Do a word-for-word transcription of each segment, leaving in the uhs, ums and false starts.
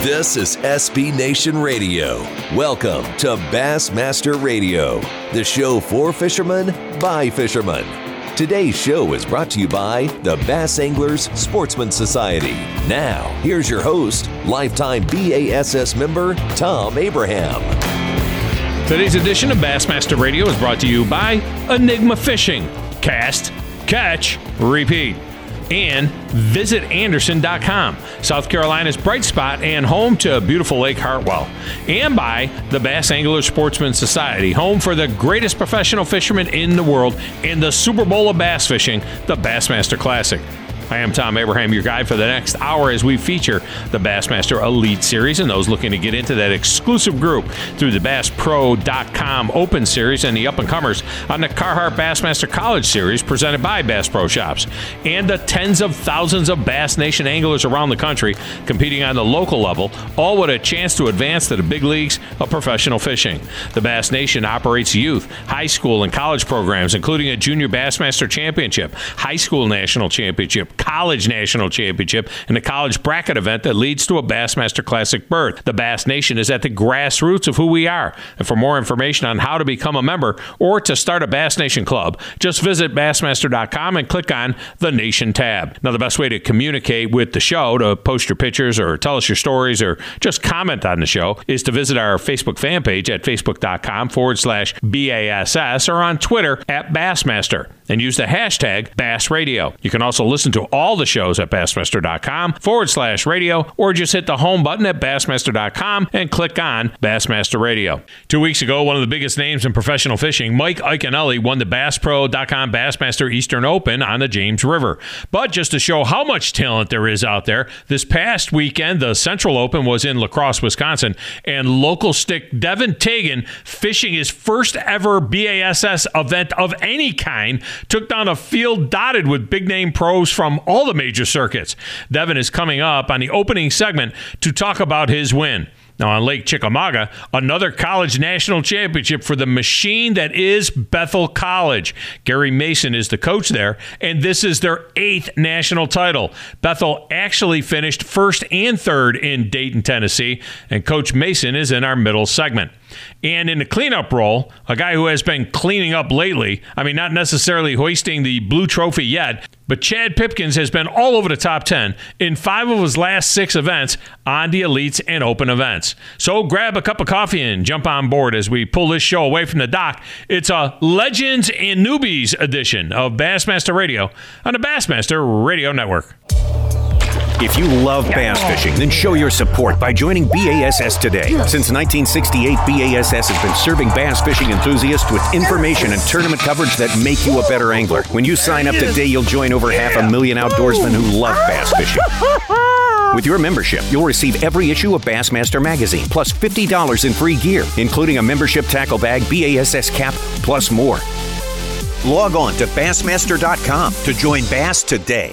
This is S B Nation Radio. Welcome to Bassmaster Radio, the show for fishermen by fishermen. Today's show is brought to you by the Bass Anglers Sportsman Society. Now, here's your host, lifetime B A S S member, Tom Abraham. Today's edition of Bassmaster Radio is brought to you by Enigma Fishing. Cast, catch, repeat. And visit Anderson dot com, South Carolina's bright spot and home to beautiful Lake Hartwell. And by the Bass Angler Sportsman Society, home for the greatest professional fishermen in the world and the Super Bowl of bass fishing, the Bassmaster Classic. I am Tom Abraham, your guide for the next hour as we feature the Bassmaster Elite Series and those looking to get into that exclusive group through the Bass Pro dot com Open Series and the up-and-comers on the Carhartt Bassmaster College Series presented by Bass Pro Shops, and the tens of thousands of Bass Nation anglers around the country competing on the local level, all with a chance to advance to the big leagues of professional fishing. The Bass Nation operates youth, high school, and college programs, including a Junior Bassmaster Championship, High School National Championship, College National Championship, and the college bracket event that leads to a Bassmaster Classic berth. The Bass Nation is at the grassroots of who we are. And for more information on how to become a member or to start a Bass Nation club, just visit Bassmaster dot com and click on the Nation tab. Now, the best way to communicate with the show, to post your pictures or tell us your stories or just comment on the show, is to visit our Facebook fan page at facebook dot com forward slash B A S S or on Twitter at Bassmaster and use the hashtag Bass Radio. You can also listen to all the shows at Bassmaster dot com forward slash radio, or just hit the home button at Bassmaster dot com and click on Bassmaster Radio. Two weeks ago, one of the biggest names in professional fishing, Mike Iaconelli, won the Bass Pro dot com Bassmaster Eastern Open on the James River. But just to show how much talent there is out there, this past weekend, the Central Open was in La Crosse, Wisconsin, and local stick Devin Tagan, fishing his first ever B A S S event of any kind, took down a field dotted with big-name pros from all the major circuits. Devin is coming up on the opening segment to talk about his win. Now, on Lake Chickamauga, another college national championship for the machine that is Bethel College. Gary Mason is the coach there, and this is their eighth national title. Bethel actually finished first and third in Dayton, Tennessee, and Coach Mason is in our middle segment. And in the cleanup role, a guy who has been cleaning up lately, I mean, not necessarily hoisting the blue trophy yet, but Chad Pipkins has been all over the top ten in five of his last six events on the Elites and Open events. So grab a cup of coffee and jump on board as we pull this show away from the dock. It's a Legends and Newbies edition of Bassmaster Radio on the Bassmaster Radio Network. If you love bass fishing, then show your support by joining B A S S today. Since nineteen sixty-eight, B A S S has been serving bass fishing enthusiasts with information and tournament coverage that make you a better angler. When you sign up today, you'll join over half a million outdoorsmen who love bass fishing. With your membership, you'll receive every issue of Bassmaster magazine, plus fifty dollars in free gear, including a membership tackle bag, B A S S cap, plus more. Log on to Bassmaster dot com to join Bass today.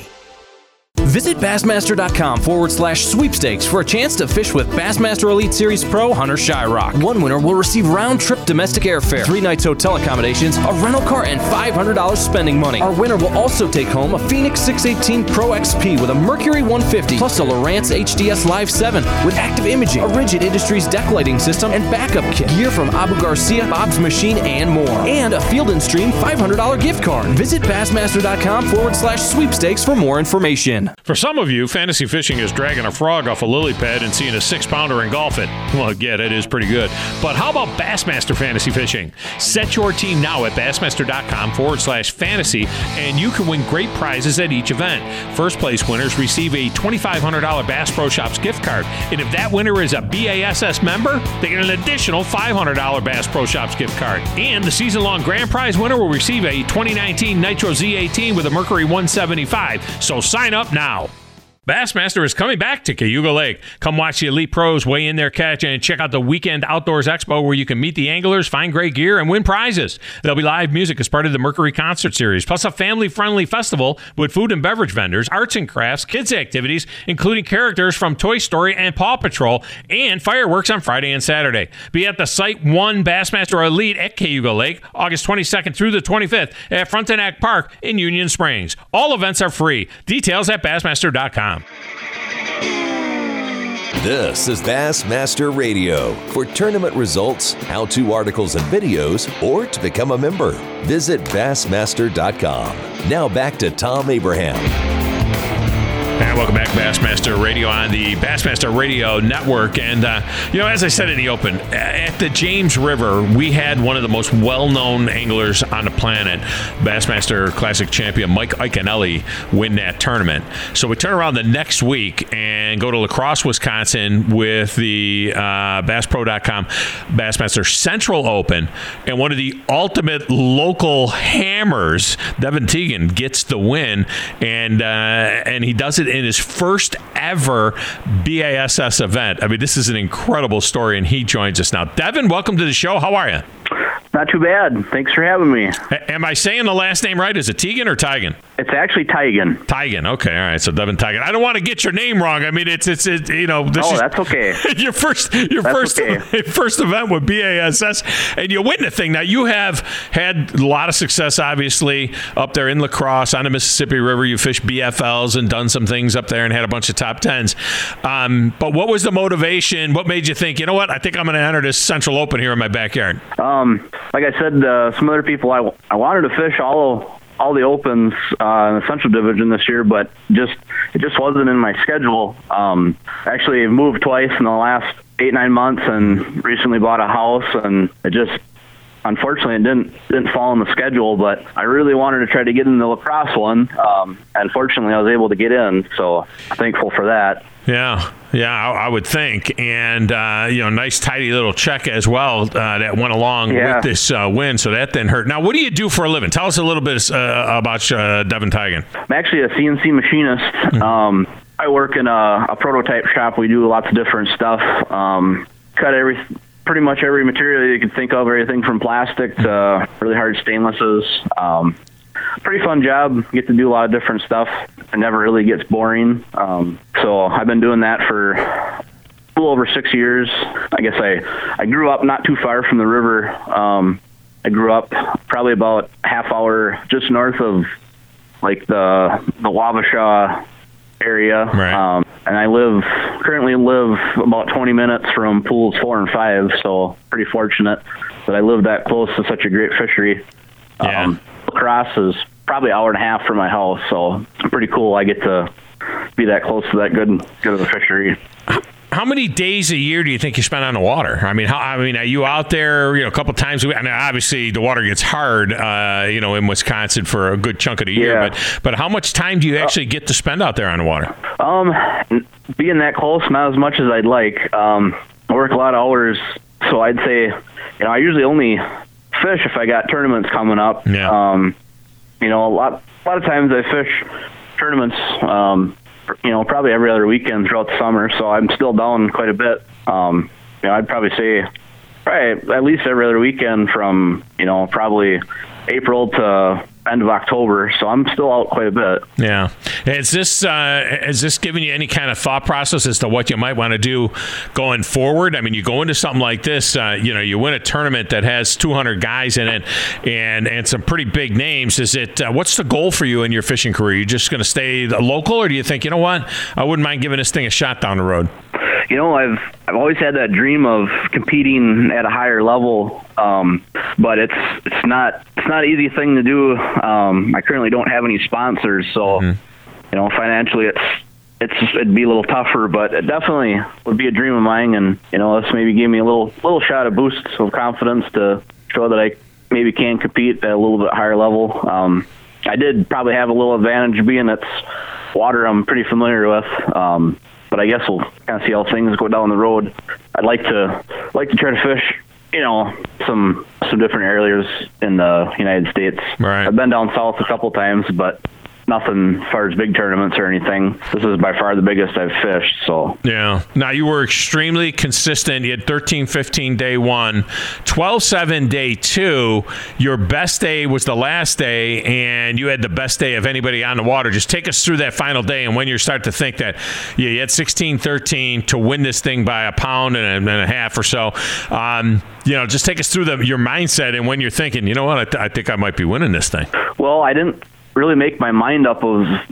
Visit Bassmaster dot com forward slash sweepstakes for a chance to fish with Bassmaster Elite Series Pro Hunter Shyrock. One winner will receive round-trip domestic airfare, three nights hotel accommodations, a rental car, and five hundred dollars spending money. Our winner will also take home a Phoenix six eighteen Pro X P with a Mercury one fifty, plus a Lowrance H D S Live seven with active imaging, a Rigid Industries deck lighting system, and backup kit, gear from Abu Garcia, Bob's Machine, and more. And a Field and Stream five hundred dollars gift card. Visit Bassmaster dot com forward slash sweepstakes for more information. For some of you, fantasy fishing is dragging a frog off a lily pad and seeing a six-pounder engulf it. Well, yeah, that is pretty good. But how about Bassmaster Fantasy Fishing? Set your team now at Bassmaster dot com forward slash fantasy, and you can win great prizes at each event. First place winners receive a twenty-five hundred dollars Bass Pro Shops gift card, and if that winner is a B A S S member, they get an additional five hundred dollars Bass Pro Shops gift card. And the season-long grand prize winner will receive a twenty nineteen Nitro Z eighteen with a Mercury one seventy-five. So sign up now. Bassmaster is coming back to Cayuga Lake. Come watch the elite pros weigh in their catch and check out the Weekend Outdoors Expo where you can meet the anglers, find great gear, and win prizes. There'll be live music as part of the Mercury Concert Series, plus a family-friendly festival with food and beverage vendors, arts and crafts, kids' activities, including characters from Toy Story and Paw Patrol, and fireworks on Friday and Saturday. Be at the Site one Bassmaster Elite at Cayuga Lake, August twenty-second through the twenty-fifth at Frontenac Park in Union Springs. All events are free. Details at Bassmaster dot com. This is Bassmaster Radio. For tournament results, how-to articles and videos, or to become a member, visit bassmaster dot com. Now back to Tom Abraham. And welcome back to Bassmaster Radio on the Bassmaster Radio Network. And, uh, you know, as I said in the open, at the James River, we had one of the most well-known anglers on the planet, Bassmaster Classic champion Mike Iaconelli, win that tournament. So we turn around the next week and go to La Crosse, Wisconsin with the uh, Bass Pro dot com Bassmaster Central Open. And one of the ultimate local hammers, Devin Teagan, gets the win. And, uh, and he does it in his first ever B A S S event. I mean, this is an incredible story, and he joins us now. Devin, welcome to the show. How are you? Not too bad. Thanks for having me. A- am I saying the last name right? Is it Teagan or Tigan? It's actually Tigan. Tigan. Okay, all right. So Devin Tigan. I don't want to get your name wrong. I mean, it's it's it, you know. This oh, is that's okay. your first your that's first okay. first event with B A S S, and you win the thing. Now you have had a lot of success, obviously, up there in La Crosse on the Mississippi River. You fished B F Ls and done some things up there and had a bunch of top tens. Um, but what was the motivation? What made you think, you know what? I think I'm going to enter this Central Open here in my backyard. Um, like I said, uh, some other people, I, I wanted to fish all all the opens uh, in the Central Division this year, but just it just wasn't in my schedule. Um, actually, I've moved twice in the last eight nine months, and recently bought a house, and it just unfortunately it didn't didn't fall in the schedule. But I really wanted to try to get in the La Crosse one, um, and fortunately I was able to get in. So I'm thankful for that. Yeah, yeah, I, I would think, and uh, you know, nice tidy little check as well uh, that went along yeah. with this uh, win, so that didn't hurt. Now, what do you do for a living? Tell us a little bit uh, about uh, Devin Tigan. I'm actually a C N C machinist. Mm-hmm. Um, I work in a, a prototype shop. We do lots of different stuff. Um, cut every, pretty much every material you can think of, everything from plastic to really hard stainlesses. Um, pretty fun job. Get to do a lot of different stuff. It never really gets boring. Um, so I've been doing that for a little over six years. I guess I, I grew up not too far from the river. Um, I grew up probably about a half hour just north of like the the Wabasha area. Right. Um, and I live currently live about twenty minutes from pools four and five. So pretty fortunate that I live that close to such a great fishery. Yeah. Um, La Crosse is probably an hour and a half from my house, so pretty cool. I get to be that close to that good good of a fishery. How many days a year do you think you spend on the water? I mean, how, I mean, are you out there, you know, a couple times a week? I mean, obviously the water gets hard, uh, you know, in Wisconsin for a good chunk of the year. Yeah. But but how much time do you actually get to spend out there on the water? Um, being that close, not as much as I'd like. Um, I work a lot of hours, so I'd say, you know, I usually only fish if I got tournaments coming up. Yeah. Um, you know, a lot a lot of times I fish tournaments. Um, you know, probably every other weekend throughout the summer, so I'm still down quite a bit. Um, you know, I'd probably say probably at least every other weekend from, you know, probably April to end of October, so I'm still out quite a bit. Yeah. Is this uh, is this giving you any kind of thought process as to what you might want to do going forward? I mean, you go into something like this, uh, you know, you win a tournament that has two hundred guys in it and and some pretty big names. Is it uh, what's the goal for you in your fishing career? You just going to stay local, or do you think, you know what, I wouldn't mind giving this thing a shot down the road? You know, I've I've always had that dream of competing at a higher level, um, but it's it's not it's not an easy thing to do. Um, I currently don't have any sponsors, so mm-hmm. you know, financially it's it's it'd be a little tougher, but it definitely would be a dream of mine. And you know, this maybe gave me a little little shot of boost of confidence to show that I maybe can compete at a little bit higher level. Um, I did probably have a little advantage being it's water I'm pretty familiar with. Um, But I guess we'll kind of see how things go down the road. I'd like to like to try to fish, you know, some some different areas in the United States. Right. I've been down south a couple times, but nothing as far as big tournaments or anything. This is by far the biggest I've fished. So yeah. Now you were extremely consistent. You had thirteen fifteen day one, twelve seven day two. Your best day was the last day, and you had the best day of anybody on the water. Just take us through that final day and when you start to think that yeah, you had sixteen thirteen to win this thing by a pound and a, and a half or so. Um, you know, just take us through the, your mindset and when you're thinking, you know what, I, th- I think I might be winning this thing. Well, I didn't really make my mind up of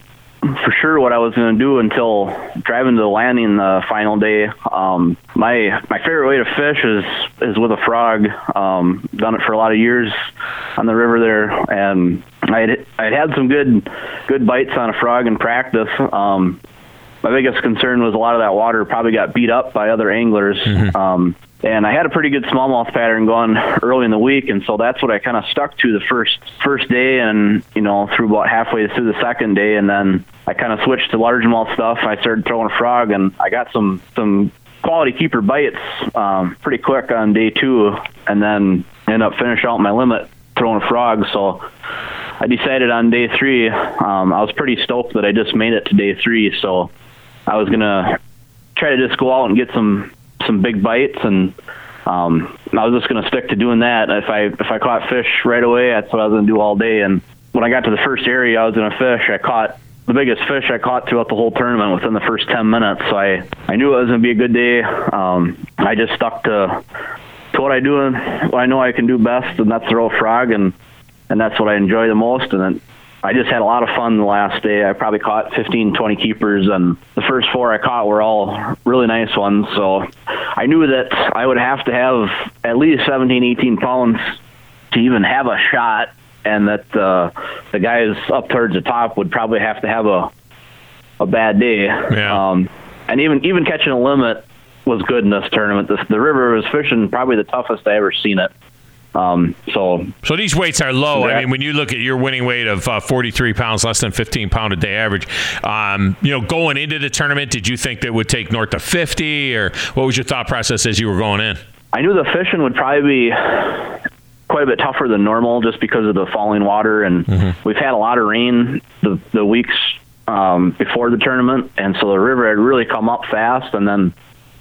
for sure what I was going to do until driving to the landing the final day. Um, my my favorite way to fish is is with a frog. Um, done it for a lot of years on the river there, and I'd I'd had some good good bites on a frog in practice. Um, my biggest concern was a lot of that water probably got beat up by other anglers. Mm-hmm. Um, And I had a pretty good smallmouth pattern going early in the week, and so that's what I kind of stuck to the first first day, and you know through about halfway through the second day, and then I kind of switched to largemouth stuff. I started throwing a frog, and I got some some quality keeper bites um, pretty quick on day two, and then ended up finishing out my limit throwing a frog. So I decided on day three, um, I was pretty stoked that I just made it to day three. So I was gonna try to just go out and get some. some big bites, and um, I was just going to stick to doing that. If I if I caught fish right away, that's what I was going to do all day. And when I got to the first area I was going to fish, I caught the biggest fish I caught throughout the whole tournament within the first ten minutes. So I, I knew it was going to be a good day. Um, I just stuck to to what I do, what I know I can do best, and that's throw a frog, and and that's what I enjoy the most. And then I just had a lot of fun the last day. I probably caught fifteen, twenty keepers, and the first four I caught were all really nice ones. So I knew that I would have to have at least seventeen, eighteen pounds to even have a shot, and that uh, the guys up towards the top would probably have to have a a bad day. Yeah. Um, and even even catching a limit was good in this tournament. The, the river was fishing probably the toughest I ever seen it. Um, so, so these weights are low. I mean, when you look at your winning weight of uh, forty-three pounds, less than fifteen pound a day average, um, you know, going into the tournament, did you think that it would take north of fifty, or what was your thought process as you were going in? I knew the fishing would probably be quite a bit tougher than normal just because of the falling water, and mm-hmm. we've had a lot of rain the, the weeks um, before the tournament, and so the river had really come up fast, and then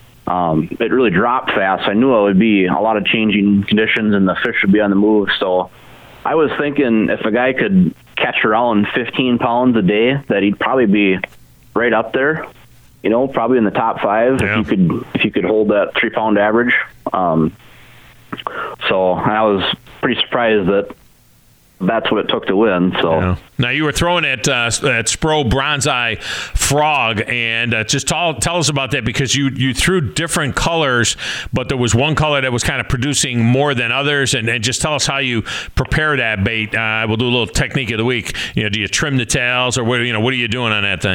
Um, it really dropped fast. I knew it would be a lot of changing conditions and the fish would be on the move. So I was thinking if a guy could catch around fifteen pounds a day, that he'd probably be right up there, you know, probably in the top five yeah. if you could if you could hold that three pound average. Um, so I was pretty surprised that that's what it took to win. So yeah. Now you were throwing at uh, at Spro Bronzeye Frog, and uh, just tell tell us about that, because you you threw different colors, but there was one color that was kind of producing more than others, and, and just tell us how you prepare that bait. Uh, we'll do a little technique of the week. You know, do you trim the tails, or what? You know, what are you doing on that thing?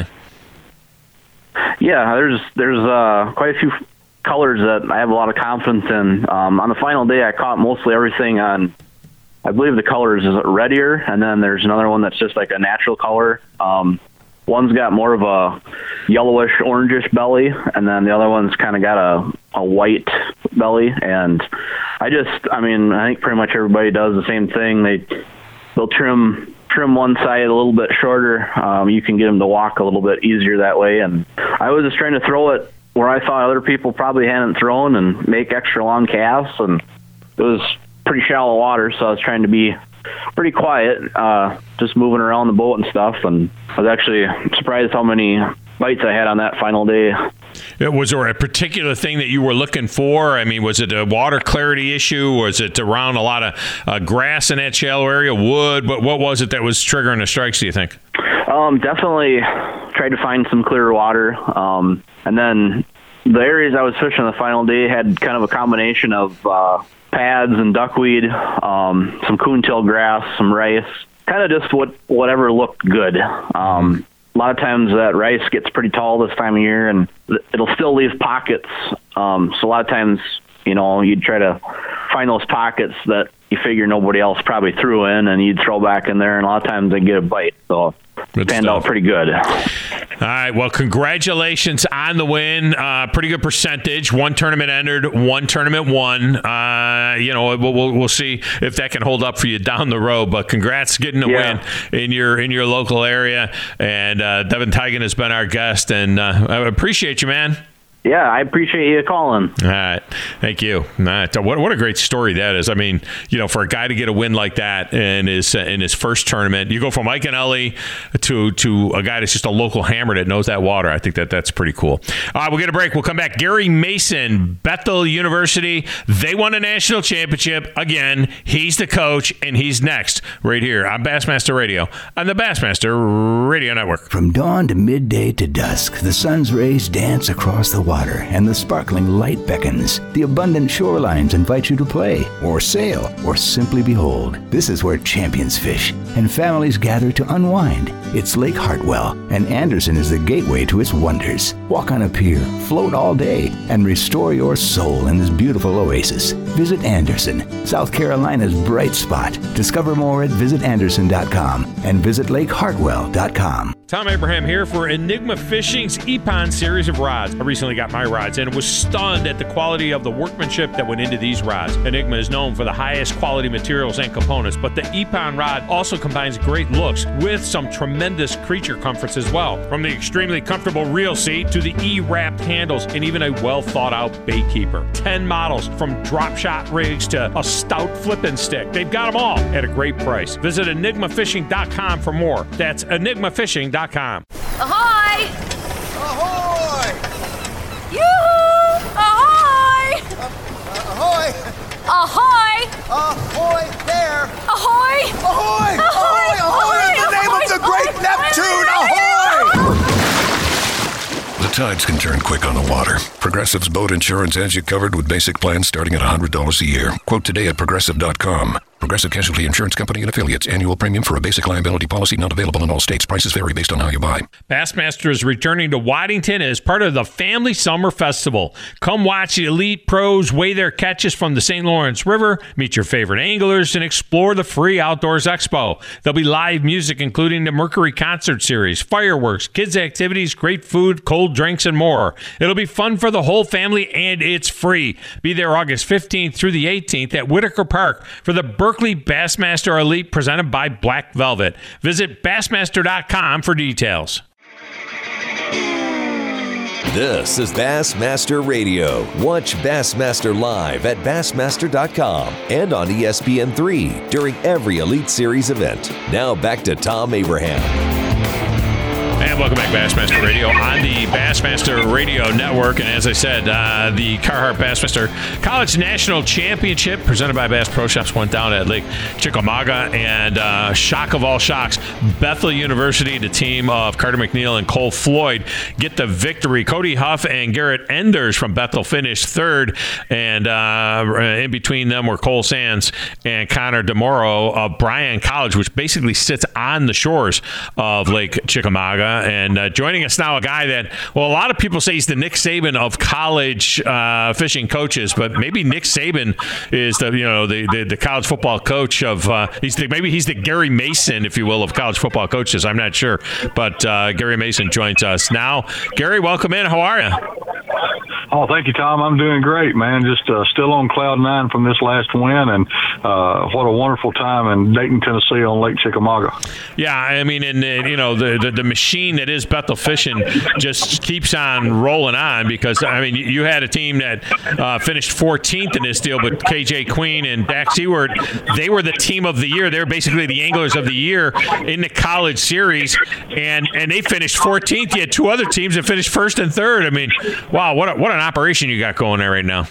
Yeah, there's there's uh, quite a few colors that I have a lot of confidence in. Um, on the final day, I caught mostly everything on, I believe the color is red ear, and then there's another one that's just like a natural color. Um, one's got more of a yellowish, orangish belly, and then the other one's kind of got a, a white belly. And I just, I mean, I think pretty much everybody does the same thing. They, they'll trim trim one side a little bit shorter. Um, you can get them to walk a little bit easier that way. And I was just trying to throw it where I thought other people probably hadn't thrown and make extra long casts, and it was pretty shallow water, so I was trying to be pretty quiet, uh, just moving around the boat and stuff, and I was actually surprised how many bites I had on that final day. Was there a particular thing that you were looking for? I mean, was it a water clarity issue? Was it around a lot of uh, grass in that shallow area, wood? What, what was it that was triggering the strikes, do you think? Um, definitely tried to find some clearer water, um, and then the areas I was fishing the final day had kind of a combination of uh, pads and duckweed, um, some coontail grass, some rice, kind of just what whatever looked good. Um, a lot of times that rice gets pretty tall this time of year, and it'll still leave pockets. Um, so a lot of times, you know, you'd try to find those pockets that you figure nobody else probably threw in, and you'd throw back in there, and a lot of times they get a bite. So it panned out pretty good. All right, well, congratulations on the win. Uh, pretty good percentage. One tournament entered, one tournament won. Uh, you know, we'll, we'll we'll see if that can hold up for you down the road. But congrats getting a yeah. win in your in your local area. And uh, Devin Tigan has been our guest, and uh, I appreciate you, man. Yeah, I appreciate you calling. All right. Thank you. All right. What, what a great story that is. I mean, you know, for a guy to get a win like that in his in his first tournament, you go from Mike and Ellie to to a guy that's just a local hammer that knows that water. I think that that's pretty cool. All right, we'll get a break. We'll come back. Gary Mason, Bethel University. They won a national championship. Again, he's the coach, and he's next right here on Bassmaster Radio on the Bassmaster Radio Network. From dawn to midday to dusk, the sun's rays dance across the water, and the sparkling light beckons. The abundant shorelines invite you to play, or sail, or simply behold. This is where champions fish, and families gather to unwind. It's Lake Hartwell, and Anderson is the gateway to its wonders. Walk on a pier, float all day, and restore your soul in this beautiful oasis. Visit Anderson, South Carolina's bright spot. Discover more at visit anderson dot com and visit lake hartwell dot com. Tom Abraham here for Enigma Fishing's Epon series of rods. I recently got my rods and was stunned at the quality of the workmanship that went into these rods. Enigma is known for the highest quality materials and components, but the Epon rod also combines great looks with some tremendous creature comforts as well. From the extremely comfortable reel seat to the E-wrapped handles and even a well-thought-out bait keeper. Ten models from drop shot rigs to a stout flipping stick. They've got them all at a great price. Visit enigma fishing dot com for more. That's enigma fishing dot com. Ahoy! Ahoy! Yoo-hoo! Ahoy! Uh, ahoy! Ahoy! Ahoy there! Ahoy! Ahoy! Ahoy! Ahoy! In the name ahoy, of the great ahoy, Neptune! ahoy, Ahoy! The tides can turn quick on the water. Progressive's boat insurance has you covered with basic plans starting at one hundred dollars a year. Quote today at progressive dot com. Progressive Casualty Insurance Company and Affiliates. Annual premium for a basic liability policy not available in all states. Prices vary based on how you buy. Bassmaster is returning to Waddington as part of the Family Summer Festival. Come watch the elite pros weigh their catches from the Saint Lawrence River, meet your favorite anglers, and explore the free Outdoors Expo. There'll be live music, including the Mercury Concert Series, fireworks, kids' activities, great food, cold drinks, and more. It'll be fun for the whole family, and it's free. Be there August fifteenth through the eighteenth at Whitaker Park for the Berkeley Bassmaster Elite presented by Black Velvet. Visit bassmaster dot com for details. This is Bassmaster Radio. Watch Bassmaster live at bassmaster dot com and on E S P N three during every Elite Series event. Now back to Tom Abraham. And welcome back, Bassmaster Radio on the Bassmaster Radio Network. And as I said, uh, the Carhartt Bassmaster College National Championship presented by Bass Pro Shops went down at Lake Chickamauga. And uh, shock of all shocks, Bethel University, the team of Carter McNeil and Cole Floyd, get the victory. Cody Huff and Garrett Enders from Bethel finished third. And uh, in between them were Cole Sands and Connor DeMoro of Bryan College, which basically sits on the shores of Lake Chickamauga. And uh, joining us now, a guy that, well, a lot of people say he's the Nick Saban of college uh, fishing coaches, but maybe Nick Saban is the, you know, the, the, the college football coach of, uh, he's the, maybe he's the Gary Mason, if you will, of college football coaches. I'm not sure, but uh, Gary Mason joins us now. Gary, welcome in. How are you? Oh, thank you, Tom. I'm doing great, man. Just uh, still on cloud nine from this last win, and uh, what a wonderful time in Dayton, Tennessee on Lake Chickamauga. Yeah, I mean, and uh, you know, the, the the machine that is Bethel Fishing just keeps on rolling on because, I mean, you had a team that uh, finished fourteenth in this deal, but K J Queen and Dak Seward, they were the team of the year. They're basically the anglers of the year in the college series, and, and they finished fourteenth. You had two other teams that finished first and third. I mean, wow, what a, what an operation you got going there right now.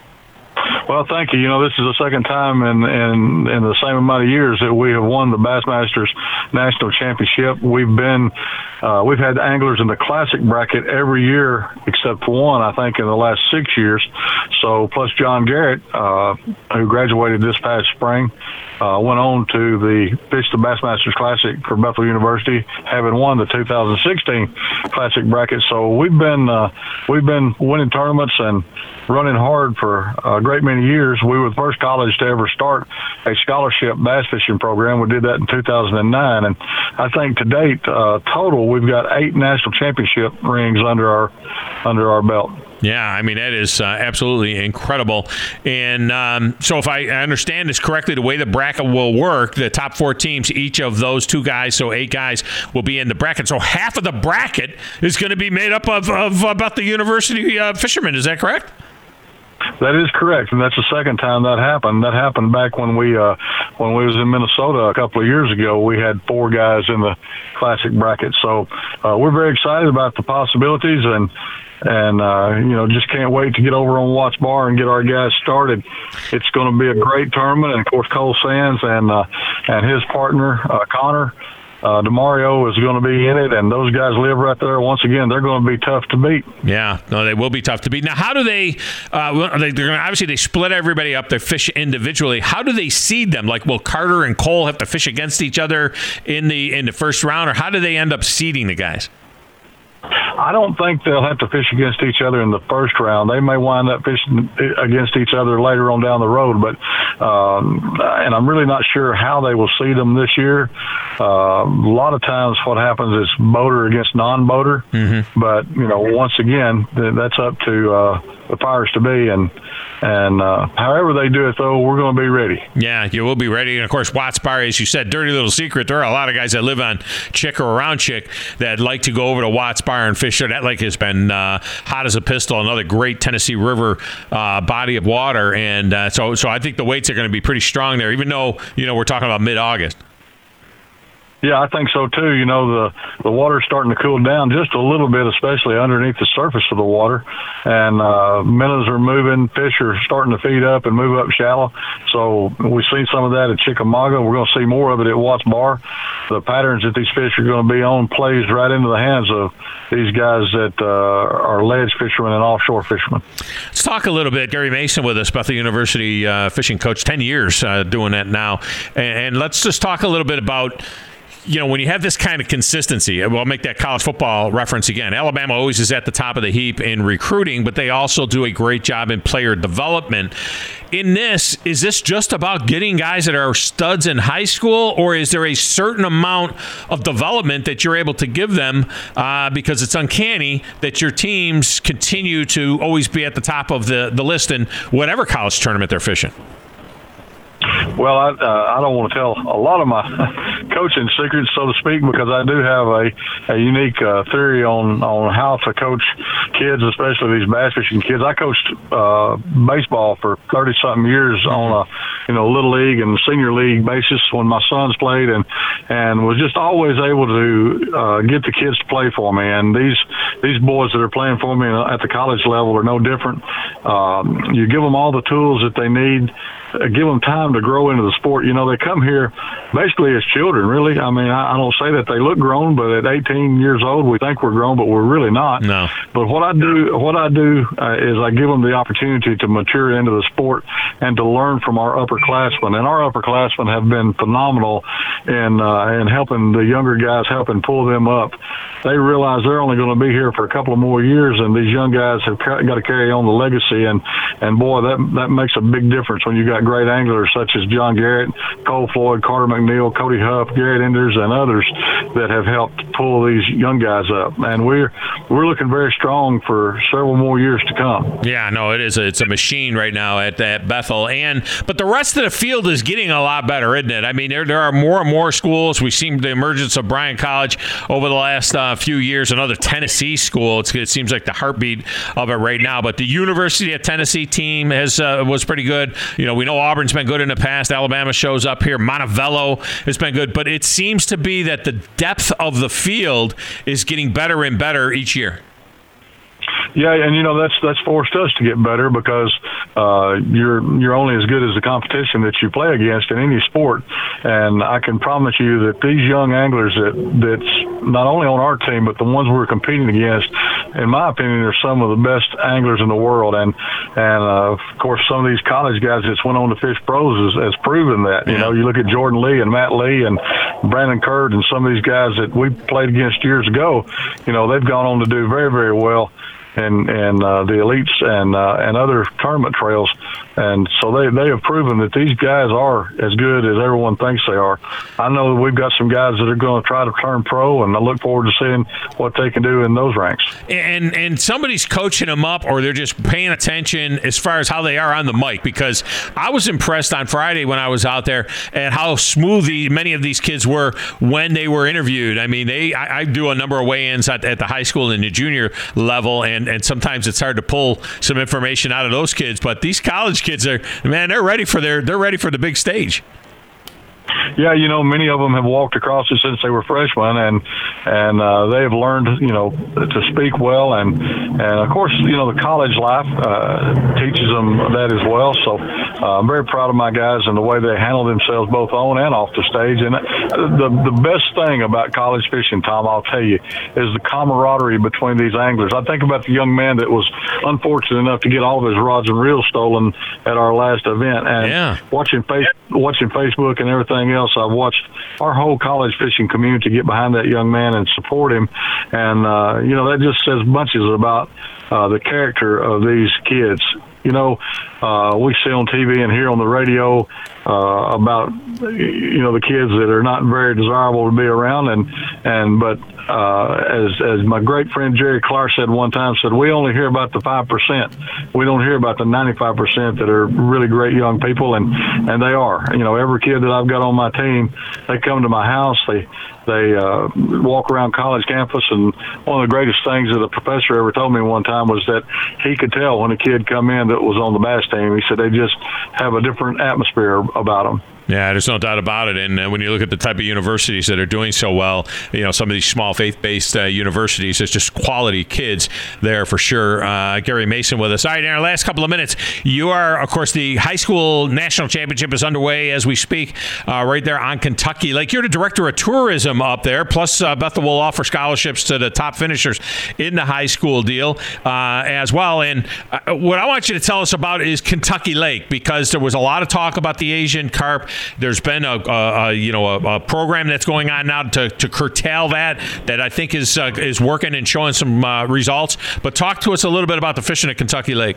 Well, thank you. You know, this is the second time in, in, in the same amount of years that we have won the Bassmasters National Championship. We've been, uh, we've had anglers in the classic bracket every year except for one, I think, in the last six years. So, plus John Garrett, uh, who graduated this past spring, uh, went on to the Fish the Bassmasters Classic for Bethel University, having won the two thousand sixteen Classic bracket. So we've been, uh, we've been winning tournaments and running hard for a great many years. We were the first college to ever start a scholarship bass fishing program. We did that in two thousand nine, and I think to date, uh, total, we've got eight national championship rings under our under our belt. Yeah, I mean, that is uh, absolutely incredible. And um, so if I understand this correctly, the way the bracket will work, the top four teams, each of those two guys, so eight guys, will be in the bracket. So half of the bracket is going to be made up of, of about the university uh, fishermen. Is that correct? That is correct, and that's the second time that happened. That happened back when we uh, when we was in Minnesota a couple of years ago. We had four guys in the classic bracket, so uh, we're very excited about the possibilities, and and uh, you know, just can't wait to get over on Watts Bar and get our guys started. It's going to be a great tournament, and of course, Cole Sands and uh, and his partner uh, Connor. Uh, DeMario is going to be in it, and those guys live right there. Once again, they're going to be tough to beat. Yeah, no, they will be tough to beat. Now, how do they? Uh, they they're gonna, obviously, they split everybody up. They fish individually. How do they seed them? Like, will Carter and Cole have to fish against each other in the in the first round, or how do they end up seeding the guys? I don't think they'll have to fish against each other in the first round. They may wind up fishing against each other later on down the road, but um, and I'm really not sure how they will seed them this year. Uh, a lot of times what happens is boater against non-boater, mm-hmm. but, you know, once again, that's up to uh, the powers to be, and And uh, however they do it, though, we're going to be ready. Yeah, you will be ready. And, of course, Watts Bar, as you said, dirty little secret. There are a lot of guys that live on Chick or around Chick that like to go over to Watts Bar and fish. That lake has been uh, hot as a pistol, another great Tennessee River uh, body of water. And uh, so so I think the weights are going to be pretty strong there, even though, you know, we're talking about mid-August. Yeah, I think so too. You know, the the water's starting to cool down just a little bit, especially underneath the surface of the water. And uh, minnows are moving, fish are starting to feed up and move up shallow. So we've seen some of that at Chickamauga. We're going to see more of it at Watts Bar. The patterns that these fish are going to be on plays right into the hands of these guys that uh, are ledge fishermen and offshore fishermen. Let's talk a little bit. Gary Mason with us, Bethel University uh, fishing coach, ten years uh, doing that now. And, and let's just talk a little bit about, you know, when you have this kind of consistency, I'll make that college football reference again. Alabama always is at the top of the heap in recruiting, but they also do a great job in player development. In this, is this just about getting guys that are studs in high school, or is there a certain amount of development that you're able to give them uh, because it's uncanny that your teams continue to always be at the top of the, the list in whatever college tournament they're fishing? Well, I, uh, I don't want to tell a lot of my coaching secrets, so to speak, because I do have a, a unique uh, theory on, on how to coach kids, especially these bass fishing kids. I coached uh, baseball for thirty-something years on a you know little league and senior league basis when my sons played, and and was just always able to uh, get the kids to play for me. And these these boys that are playing for me at the college level are no different. Um, you give them all the tools that they need. Give them time to grow into the sport. You know, they come here basically as children, really. I mean, I, I don't say that they look grown, but at eighteen years old, we think we're grown, but we're really not. No. But what I do, what I do uh, is I give them the opportunity to mature into the sport and to learn from our upperclassmen. And our upperclassmen have been phenomenal in uh, in helping the younger guys, helping pull them up. They realize they're only going to be here for a couple of more years, and these young guys have ca- got to carry on the legacy. And, and boy, that that makes a big difference when you got great anglers such as John Garrett, Cole Floyd, Carter McNeil, Cody Huff, Garrett Enders, and others that have helped pull these young guys up. And we're we're looking very strong for several more years to come. Yeah, no, it is. A, it's a machine right now at, at Bethel. And but the rest of the field is getting a lot better, isn't it? I mean, there there are more and more schools. We've seen the emergence of Bryan College over the last uh, few years. Another Tennessee school. It's, it seems like the heartbeat of it right now. But the University of Tennessee team has uh, was pretty good. You know, we know Auburn's been good in the past. Alabama shows up here. Montevallo has been good. But it seems to be that the depth of the field is getting better and better each year. Yeah, and you know that's that's forced us to get better because uh, you're you're only as good as the competition that you play against in any sport. And I can promise you that these young anglers that that's not only on our team but the ones we're competing against, in my opinion, are some of the best anglers in the world. And and uh, of course, some of these college guys that went on to fish pros has, has proven that. You know, you look at Jordan Lee and Matt Lee and Brandon Curd and some of these guys that we played against years ago. You know, they've gone on to do very very well. and and uh, the elites and uh, and other tournament trails, and so they they have proven that these guys are as good as everyone thinks they are. I know that we've got some guys that are going to try to turn pro, and I look forward to seeing what they can do in those ranks. And and somebody's coaching them up, or they're just paying attention as far as how they are on the mic, because I was impressed on Friday when I was out there at how smooth the, many of these kids were when they were interviewed. I mean, they I, I do a number of weigh-ins at, at the high school and the junior level, and, and sometimes it's hard to pull some information out of those kids. But these college kids are, man, they're ready for their they're ready for the big stage. Yeah, you know, many of them have walked across it since they were freshmen, and and uh, they have learned, you know, to speak well, and and of course, you know, the college life uh, teaches them that as well. So uh, I'm very proud of my guys and the way they handle themselves both on and off the stage. And the the best thing about college fishing, Tom, I'll tell you, is the camaraderie between these anglers. I think about the young man that was unfortunate enough to get all of his rods and reels stolen at our last event, and yeah. watching face, watching Facebook and everything else, I've watched our whole college fishing community get behind that young man and support him. And, uh, you know, that just says bunches about uh, the character of these kids. You know, uh, we see on T V and hear on the radio uh, about, you know, the kids that are not very desirable to be around. And, and but uh, as as my great friend Jerry Clark said one time, said, we only hear about the five percent. We don't hear about the ninety-five percent that are really great young people, and, and they are. You know, every kid that I've got on my team, they come to my house, they They uh, walk around college campus, and one of the greatest things that a professor ever told me one time was that he could tell when a kid come in that was on the bass team. He said they just have a different atmosphere about them. Yeah, there's no doubt about it. And uh, when you look at the type of universities that are doing so well, you know, some of these small faith-based uh, universities, it's just quality kids there for sure. Uh, Gary Mason with us. All right, in our last couple of minutes, you are, of course, the high school national championship is underway as we speak, uh, right there on Kentucky Lake. You're the director of tourism up there, plus uh, Bethel will offer scholarships to the top finishers in the high school deal uh, as well. And uh, what I want you to tell us about is Kentucky Lake, because there was a lot of talk about the Asian carp. There's been a, a, a you know a, a program that's going on now to, to curtail that that I think is uh, is working and showing some uh, results. But talk to us a little bit about the fishing at Kentucky Lake.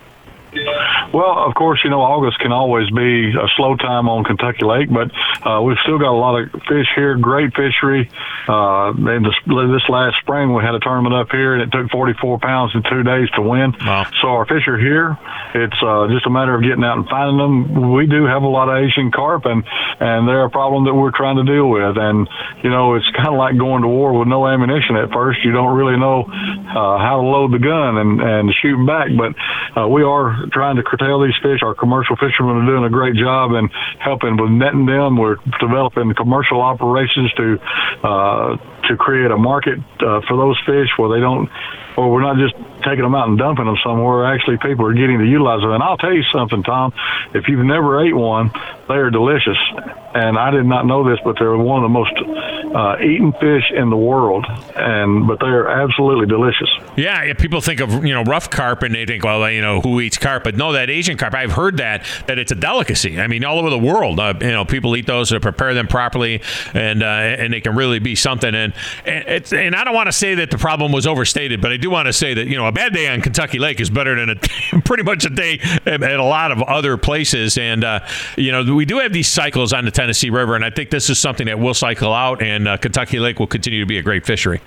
Well, of course, you know, August can always be a slow time on Kentucky Lake, but uh, we've still got a lot of fish here, great fishery. Uh, and this, this last spring, we had a tournament up here, and it took forty-four pounds in two days to win. Wow. So our fish are here. It's uh, just a matter of getting out and finding them. We do have a lot of Asian carp, and, and they're a problem that we're trying to deal with. And, you know, it's kind of like going to war with no ammunition at first. You don't really know uh, how to load the gun and, and shoot back, but uh, we are trying to curtail these fish. Our commercial fishermen are doing a great job in helping with netting them. We're developing commercial operations to uh, to create a market uh, for those fish where they don't, or we're not just taking them out and dumping them somewhere. Actually, people are getting to utilize them. And I'll tell you something, Tom, if you've never ate one, they are delicious. And I did not know this, but they're one of the most uh, eaten fish in the world. And but they are absolutely delicious. Yeah, yeah, people think of, you know, rough carp and they think, well, you know, who eats carp? But no, that Asian carp, I've heard that that it's a delicacy. I mean, all over the world, uh, you know, people eat those to prepare them properly, and uh, and they can really be something. And and, it's, and I don't want to say that the problem was overstated, but I do want to say that, you know, a bad day on Kentucky Lake is better than a pretty much a day at, at a lot of other places. And uh, you know, we do have these cycles on the Tennessee River, and I think this is something that will cycle out, and uh, Kentucky Lake will continue to be a great fishery.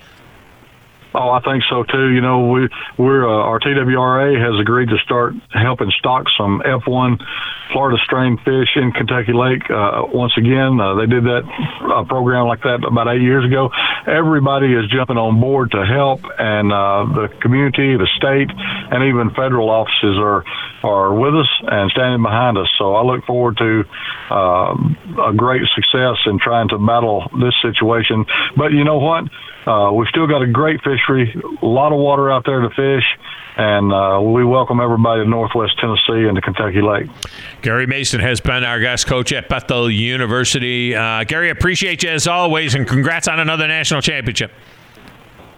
Oh, I think so too. You know, we we're uh, our T W R A has agreed to start helping stock some F one Florida strain fish in Kentucky Lake. Uh, once again, uh, they did that uh, program like that about eight years ago. Everybody is jumping on board to help, and uh, the community, the state, and even federal offices are are with us and standing behind us. So I look forward to uh, a great success in trying to battle this situation. But you know what? Uh, we've still got a great fishery, a lot of water out there to fish, and uh, we welcome everybody to Northwest Tennessee and to Kentucky Lake. Gary Mason has been our guest coach at Bethel University. Uh, Gary, appreciate you as always, and congrats on another national championship.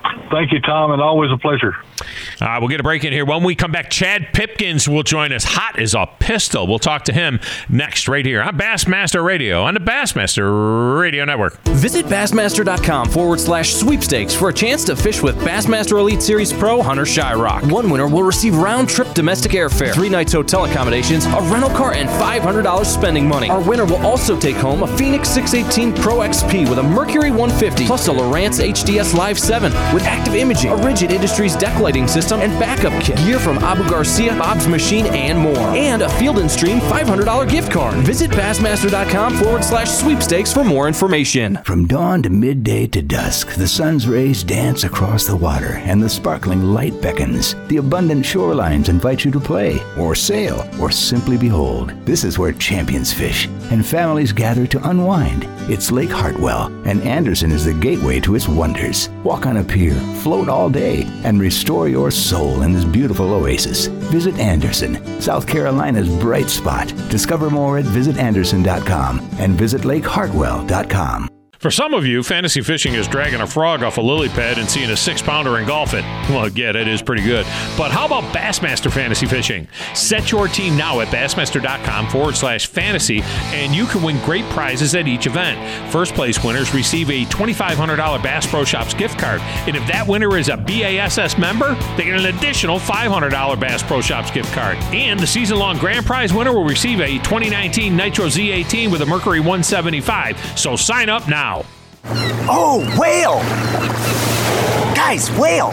Thank you, Tom, and always a pleasure. Uh, we'll get a break in here. When we come back, Chad Pipkins will join us. Hot as a pistol. We'll talk to him next right here on Bassmaster Radio on the Bassmaster Radio Network. Visit Bassmaster.com forward slash sweepstakes for a chance to fish with Bassmaster Elite Series Pro Hunter Shyrock. One winner will receive round-trip domestic airfare, three nights hotel accommodations, a rental car, and five hundred dollars spending money. Our winner will also take home a Phoenix six eighteen Pro X P with a Mercury one fifty, plus a Lowrance H D S Live seven with active imaging, a Rigid Industries deck lighting system, and backup kit, gear from Abu Garcia, Bob's Machine, and more. And a Field and Stream five hundred dollars gift card. Visit Bassmaster.com forward slash sweepstakes for more information. From dawn to midday to dusk, the sun's rays dance across the water and the sparkling light beckons. The abundant shorelines invite you to play or sail or simply behold. This is where champions fish and families gather to unwind. It's Lake Hartwell, and Anderson is the gateway to its wonders. Walk on a pier, float all day, and restore your soul in this beautiful oasis. Visit Anderson, South Carolina's bright spot. Discover more at visit anderson dot com and visit lake hartwell dot com. For some of you, fantasy fishing is dragging a frog off a lily pad and seeing a six-pounder engulf it. Well, yeah, that is pretty good. But how about Bassmaster Fantasy Fishing? Set your team now at Bassmaster.com forward slash fantasy, and you can win great prizes at each event. First place winners receive a twenty-five hundred dollars Bass Pro Shops gift card. And if that winner is a B A S S member, they get an additional five hundred dollars Bass Pro Shops gift card. And the season-long grand prize winner will receive a twenty nineteen Nitro Z eighteen with a Mercury one seventy-five. So sign up now. Oh, whale! Guys, whale!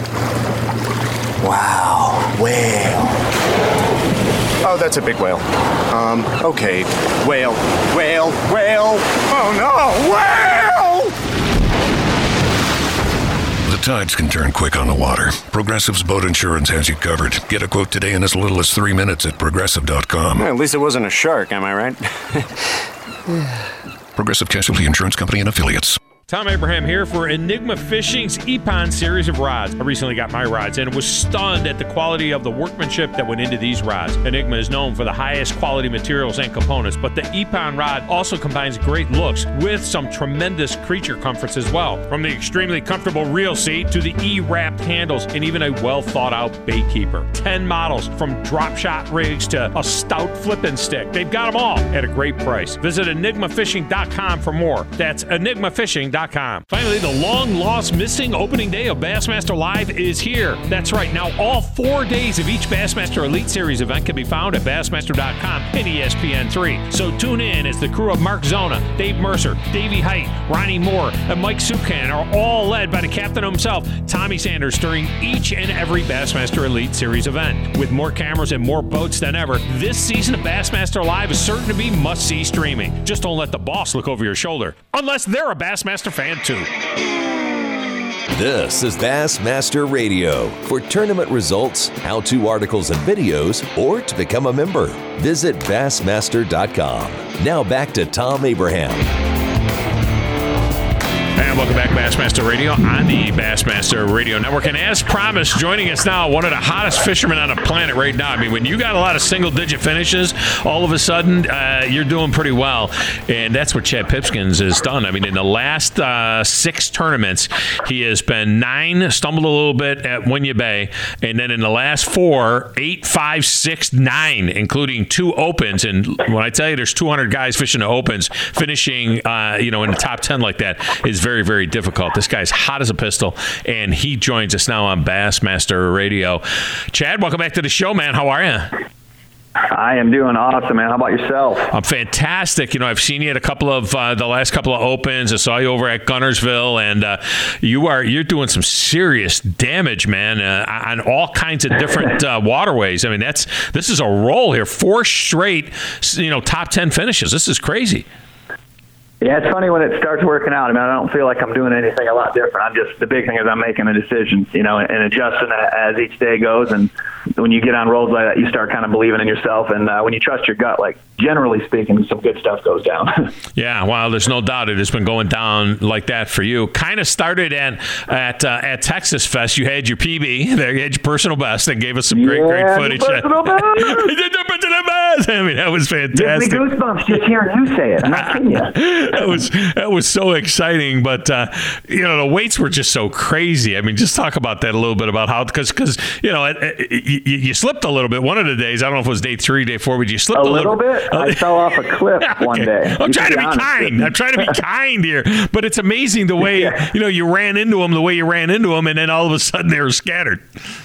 Wow, whale. Oh, that's a big whale. Um, okay. Whale, whale, whale. Oh no, whale! The tides can turn quick on the water. Progressive's boat insurance has you covered. Get a quote today in as little as three minutes at progressive dot com. Well, at least it wasn't a shark, am I right? Progressive Casualty Insurance Company and Affiliates. Tom Abraham here for Enigma Fishing's Epon series of rods. I recently got my rods and was stunned at the quality of the workmanship that went into these rods. Enigma is known for the highest quality materials and components, but the Epon rod also combines great looks with some tremendous creature comforts as well. From the extremely comfortable reel seat to the E-wrapped handles and even a well-thought-out bait keeper. Ten models from drop shot rigs to a stout flipping stick. They've got them all at a great price. Visit enigma fishing dot com for more. That's enigma fishing dot com. Finally, the long-lost missing opening day of Bassmaster Live is here. That's right. Now, all four days of each Bassmaster Elite Series event can be found at bassmaster dot com and E S P N three. So tune in as the crew of Mark Zona, Dave Mercer, Davey Height, Ronnie Moore, and Mike Sukan are all led by the captain himself, Tommy Sanders, during each and every Bassmaster Elite Series event. With more cameras and more boats than ever, this season of Bassmaster Live is certain to be must-see streaming. Just don't let the boss look over your shoulder, unless they're a Bassmaster fan too. This is Bassmaster Radio. For tournament results, how-to articles and videos, or to become a member, visit bassmaster dot com. Now back to Tom Abraham. And welcome back, Bassmaster Radio on the Bassmaster Radio Network. And as promised, joining us now, one of the hottest fishermen on the planet right now. I mean, when you got a lot of single-digit finishes, all of a sudden, uh, you're doing pretty well. And that's what Chad Pipkins has done. I mean, in the last uh, six tournaments, he has been nine, stumbled a little bit at Winya Bay, and then in the last four, eight, five, six, nine, including two opens. And when I tell you there's two hundred guys fishing the opens, finishing, uh, you know, in the top ten like that is very, very difficult. This guy's hot as a pistol, and he joins us now on Bassmaster Radio. Chad, welcome back to the show, man. How are you? I am doing awesome, man. How about yourself? I'm fantastic. You know, I've seen you at a couple of uh, the last couple of opens. I saw you over at Gunnersville, and uh, you are you're doing some serious damage, man, uh, on all kinds of different uh, waterways. I mean, that's this is a roll here. Four straight, you know, top ten finishes. This is crazy. Yeah, it's funny when it starts working out. I mean, I don't feel like I'm doing anything a lot different. I'm just, the big thing is I'm making the decisions, you know, and adjusting as each day goes. And when you get on roads like that, you start kind of believing in yourself. And uh, when you trust your gut, like generally speaking, some good stuff goes down. Yeah, well, there's no doubt it has been going down like that for you. Kind of started at at uh, at Texas Fest. You had your P B, there you had your personal best, and gave us some great, yeah, great footage. Personal best. I mean, that was fantastic. Gives me goosebumps just hearing you say it. I'm not kidding you. that was that was so exciting, but uh, you know, the weights were just so crazy. I mean, just talk about that a little bit about how because because you know it, it, you, you slipped a little bit one of the days. I don't know if it was day three, day four, but you slipped a, a little, little bit. I fell off a cliff okay. one day. I'm You trying to be honest kind. I'm trying to be kind here, but it's amazing the way Yeah. you know you ran into them, the way you ran into them, and then all of a sudden they were scattered.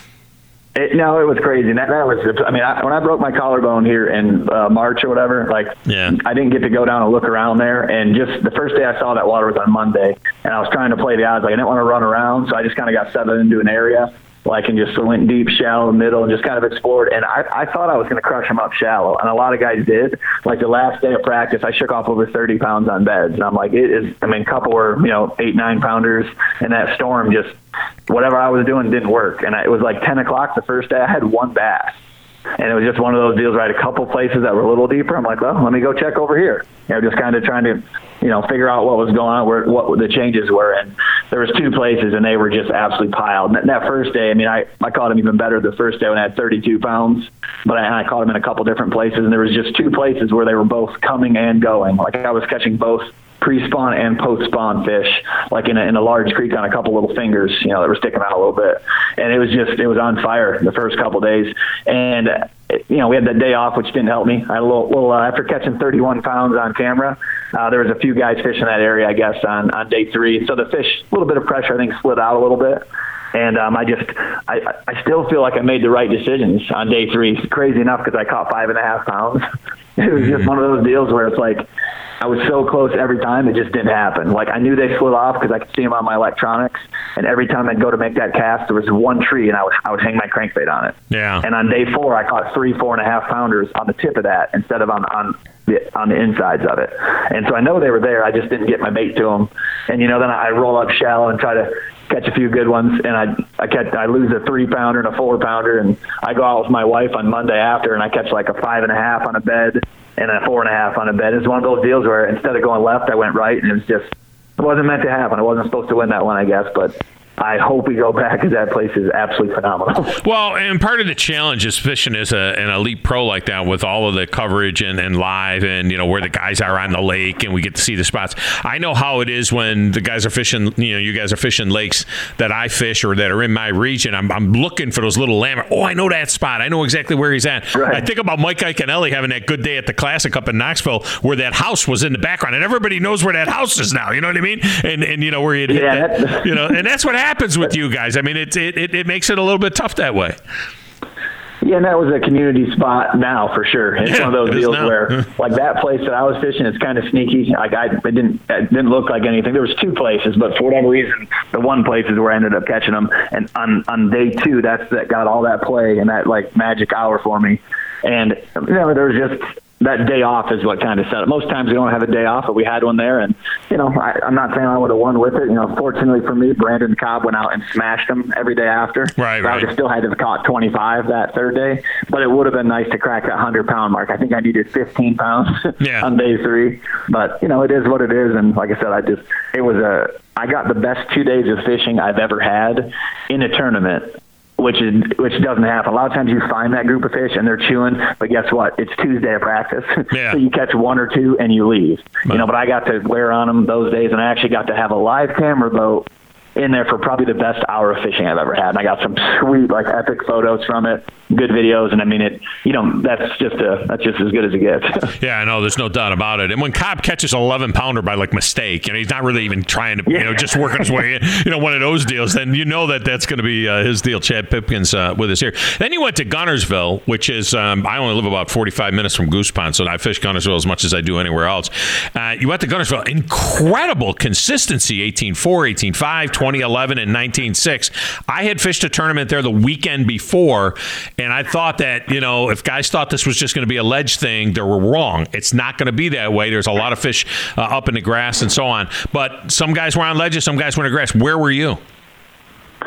It, no, it was crazy. That, that was, I mean, I, when I broke my collarbone here in uh, March or whatever, like, yeah. I didn't get to go down and look around there. And just the first day I saw that water was on Monday, and I was trying to play the odds. Like, I didn't want to run around, so I just kind of got settled into an area. Like, and just went deep, shallow, middle, and just kind of explored. And I, I thought I was going to crush them up shallow, and a lot of guys did. Like, the last day of practice, I shook off over thirty pounds on beds. And I'm like, it is, I mean, a couple were, you know, eight, nine pounders, and that storm just, whatever I was doing didn't work. And I, it was like ten o'clock the first day. I had one bass. And it was just one of those deals where I had a couple places that were a little deeper. I'm like, well, let me go check over here. You know, just kind of trying to, you know, figure out what was going on, where what the changes were. And there was two places, and they were just absolutely piled. And that first day, I mean, I, I caught them even better the first day when I had thirty-two pounds. But I, I caught them in a couple different places, and there was just two places where they were both coming and going. Like, I was catching both pre-spawn and post-spawn fish, like in a, in a large creek on a couple little fingers, you know, that were sticking out a little bit. And it was just, it was on fire the first couple of days. And, uh, you know, we had that day off, which didn't help me. I had a little, little uh, after catching thirty-one pounds on camera, uh, there was a few guys fishing that area, I guess, on, on day three. So the fish, a little bit of pressure, I think, slid out a little bit. And um, I just, I, I still feel like I made the right decisions on day three. It's crazy enough because I caught five and a half pounds. It was just one of those deals where it's like, I was so close every time, it just didn't happen. Like, I knew they slid off because I could see them on my electronics, and every time I'd go to make that cast, there was one tree, and I would, I would hang my crankbait on it. Yeah. And on day four, I caught three, four and a half pounders on the tip of that instead of on on the on the insides of it. And so I know they were there. I just didn't get my bait to them. And you know, then I roll up shallow and try to catch a few good ones, and I I catch I lose a three pounder and a four pounder, and I go out with my wife on Monday after, and I catch like a five and a half on a bed and a four and a half on a bed. It's one of those deals where instead of going left, I went right, and it was just, it wasn't meant to happen. I wasn't supposed to win that one, I guess, but I hope we go back because that place is absolutely phenomenal. Well, and part of the challenge is fishing as a, an elite pro like that with all of the coverage and, and live and, you know, where the guys are on the lake and we get to see the spots. I know how it is when the guys are fishing, you know, you guys are fishing lakes that I fish or that are in my region. I'm, I'm looking for those little lamb. Oh, I know that spot. I know exactly where he's at. Right. I think about Mike Iaconelli having that good day at the Classic up in Knoxville where that house was in the background and everybody knows where that house is now. You know what I mean? And, and you know, where you yeah, hit that, you know, and that's what happens with you guys. I mean, it, it it makes it a little bit tough that way. Yeah, and that was a community spot now for sure. It's yeah, one of those deals now. where, like that place that I was fishing, it's kind of sneaky. Like I, it didn't, it didn't look like anything. There was two places, but for whatever reason, the one place is where I ended up catching them. And on on day two, that's that got all that play and that like magic hour for me. And you know, there was just. That day off is what kind of set it. Most times we don't have a day off, but we had one there. And, you know, I, I'm not saying I would have won with it. You know, fortunately for me, Brandon Cobb went out and smashed them every day after. Right, so right. I would have still had to have caught twenty-five that third day. But it would have been nice to crack that one hundred pound mark. I think I needed fifteen pounds yeah. on day three. But, you know, it is what it is. And like I said, I just, it was a, I got the best two days of fishing I've ever had in a tournament. Which is which doesn't happen. A lot of times you find that group of fish and they're chewing, but guess what? It's Tuesday of practice, yeah. so you catch one or two and you leave. Right. You know, but I got to wear on them those days, and I actually got to have a live camera boat in there for probably the best hour of fishing I've ever had. And I got some sweet, like epic photos from it, good videos, and I mean it. You know, that's just a that's just as good as it gets. Yeah, I know. There's no doubt about it. And when Cobb catches an eleven pounder by like mistake, you know, he's not really even trying to, yeah. you know, just working his way in, you know, one of those deals, then you know that that's going to be uh, his deal. Chad Pipkins uh, with us here. Then you went to Guntersville, which is um, I only live about forty-five minutes from Goose Pond, so I fish Guntersville as much as I do anywhere else. Uh, you went to Guntersville, incredible consistency: eighteen four, eighteen five, twenty eleven, and nineteen six. I had fished a tournament there the weekend before, and I thought that, you know, if guys thought this was just going to be a ledge thing, they were wrong. It's not going to be that way. There's a lot of fish uh, up in the grass and so on. But some guys were on ledges, some guys were in the grass. Where were you?